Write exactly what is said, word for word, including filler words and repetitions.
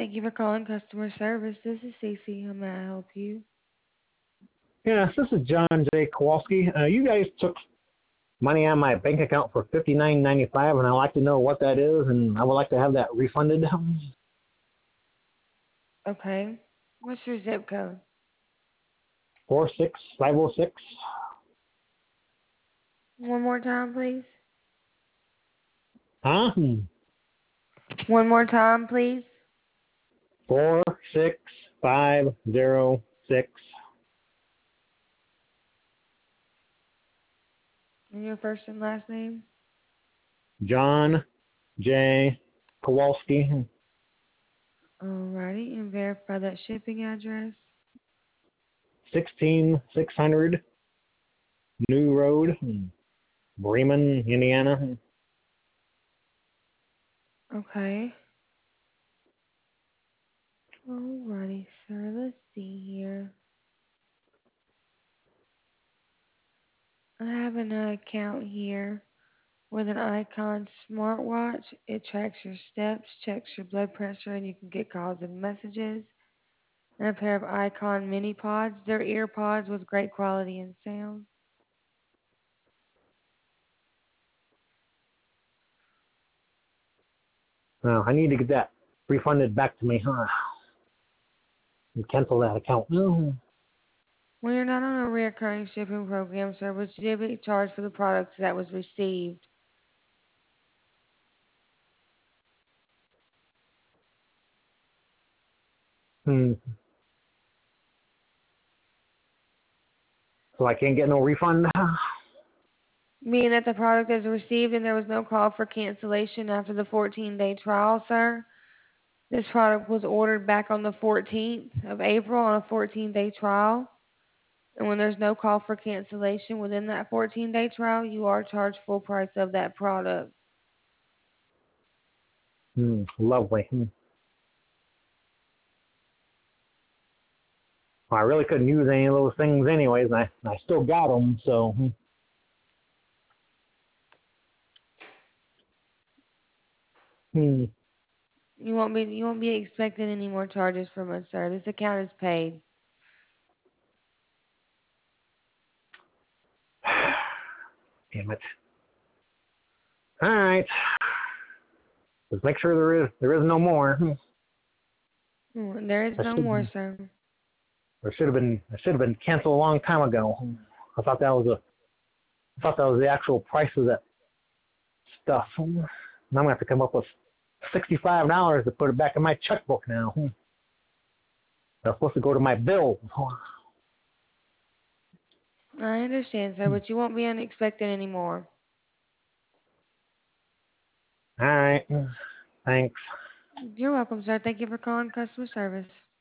Thank you for calling customer service. This is Cece. How may I help you? Yes, this is John J. Kowalski. Uh, you guys took money on my bank account for fifty-nine ninety-five, and I'd like to know what that is, and I would like to have that refunded. Okay. What's your zip code? Four six five zero six. One more time, please. Huh? One more time, please. Four six five zero six. And your first and last name? John J. Kowalski. Alrighty, and verify that shipping address. Sixteen six hundred New Road, Bremen, Indiana. Okay. Alrighty, sir. Let's see here. I have an account here with an Icon smartwatch. It tracks your steps, checks your blood pressure, and you can get calls and messages. And a pair of Icon mini pods. They're ear pods with great quality and sound. Now I need to get that refunded back to me, huh? And cancel that account. Well, you're not on a recurring shipping program, sir, but you did be charged for the products that was received. Hmm. So I can't get no refund? Meaning that the product is received and there was no call for cancellation after the fourteen-day trial, sir. This product was ordered back on the fourteenth of April on a fourteen-day trial. And when there's no call for cancellation within that fourteen-day trial, you are charged full price of that product. Hmm. Lovely. Hmm. Well, I really couldn't use any of those things anyways, and I, I still got them, so. Hmm. Hmm. You won't be you won't be expecting any more charges from us, sir. This account is paid. Damn it. All right. Just make sure there is there is no more. Hmm. Mm, There is I no more, should sir. there should have been I should have been canceled a long time ago. Hmm. I thought that was a I thought that was the actual price of that stuff. Hmm. Now I'm gonna have to come up with sixty-five dollars to put it back in my checkbook now. Hmm. That's supposed to go to my bill. I understand, sir, Hmm. but you won't be unexpected anymore. All right. Thanks. You're welcome, sir. Thank you for calling customer service.